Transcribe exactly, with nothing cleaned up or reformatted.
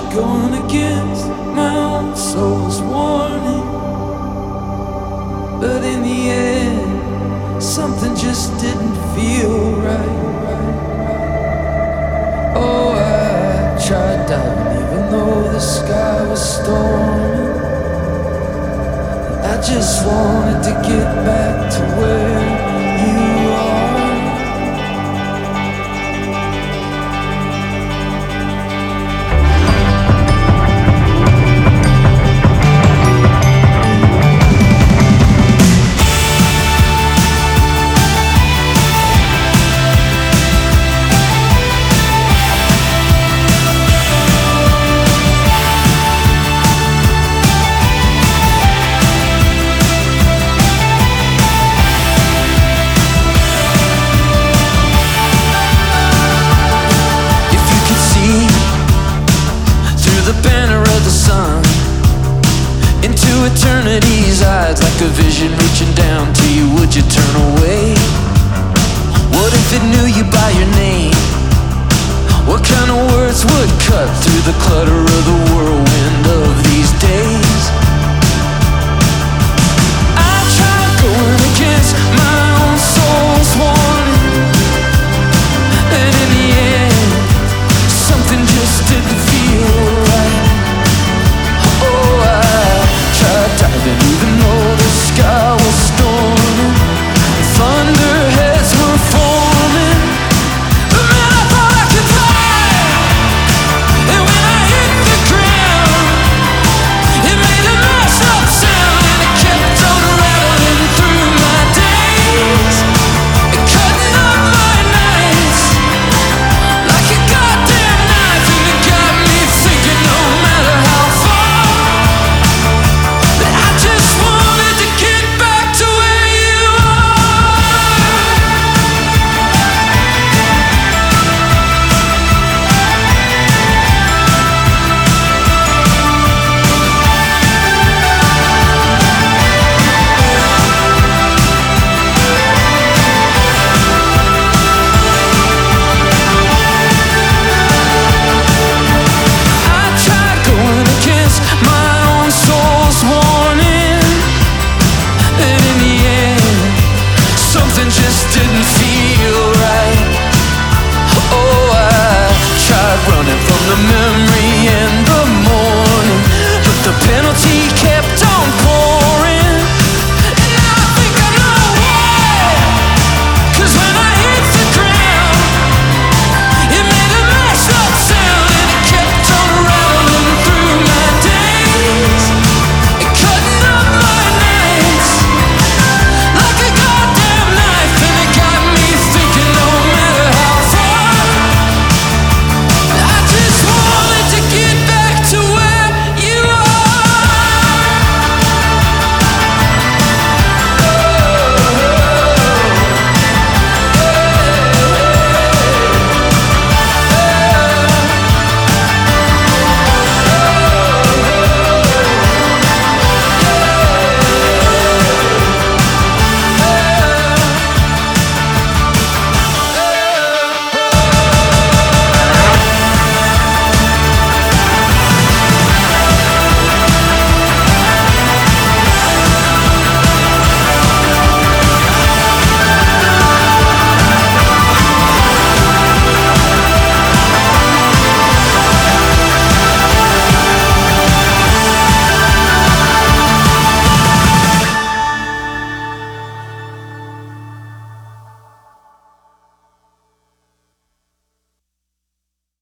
going against my own soul's warning, but in the end, something just didn't feel right. Oh, I tried diving even though the sky was storming. I just wanted to get back to where you are. Eternity's eyes, like a vision reaching down to you, would you turn away? What if it knew you by your name? What kind of words would cut through the clutter of the whirlwind of these days? I tried going against my own soul's warning, and in the end, something just didn't feel right. Oh, I tried diving even though the sky was storming, thunderheads were forming, but man, I thought I could fly. And when I hit the ground, it made a messed up sound, and it kept on rattling through my days, it cutting up my nights like a goddamn knife, and it got me thinking no matter how far, I just wanted to get back to where you I tried going against my own soul's warning, and in the end, something just didn't